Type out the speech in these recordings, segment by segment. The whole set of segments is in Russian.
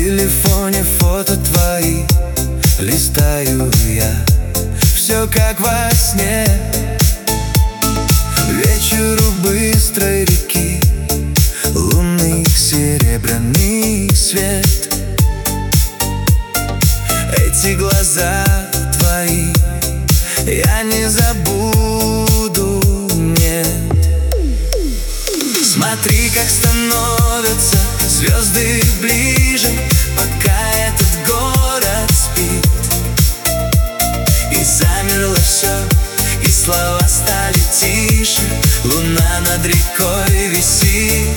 телефоне фото твои листаю я, все как во сне. Вечер у быстрой реки, лунный серебряный свет. Эти глаза твои я не забуду, нет. Смотри, как становятся звезды ближе, пока этот город спит. И замерло все, и слова стали тише, луна над рекой висит.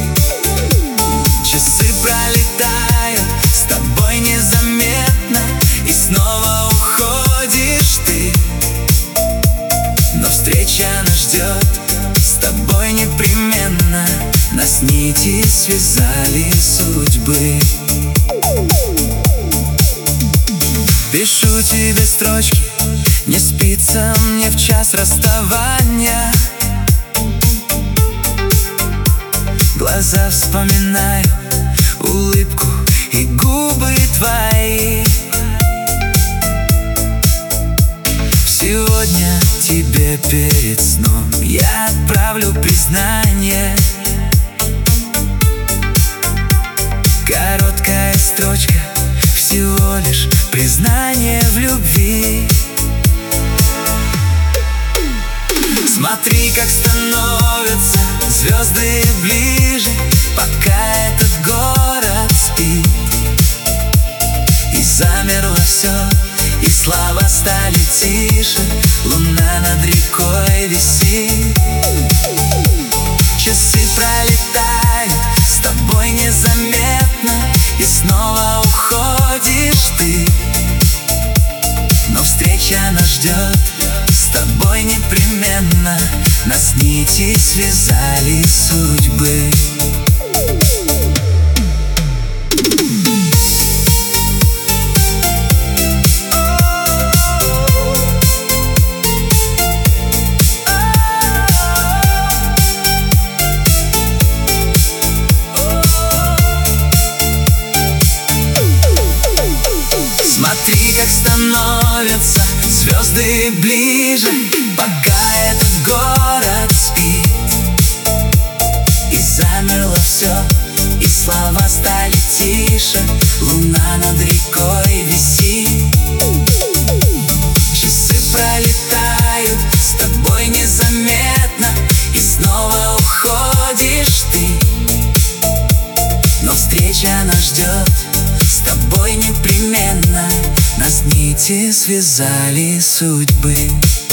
Часы пролетают с тобой незаметно, и снова уходишь ты. Но встреча нас ждет с тобой непременно, нас нити связали судьбы. Пишу тебе строчки, не спится мне в час расставания. Глаза вспоминаю, улыбку и губы твои. Сегодня тебе перед сном я отправлю признание. Короткая строчка, всего лишь признание в любви. Смотри, как становятся звезды ближе, пока этот город спит. И замерло все, и слова стали тише, луна над рекой висит. Часы пролетают с тобой незаметно, и снова уходишь ты. Но встреча нас ждет с тобой непременно, нас нити связали судьбы. Смотри, как становятся звезды ближе, пока этот город спит. И замерло все, и слова стали тише, луна над рекой висит. Часы пролетают с тобой незаметно, и снова уходишь ты. Но встреча нас ждет с тобой непременно, нас нити связали судьбы.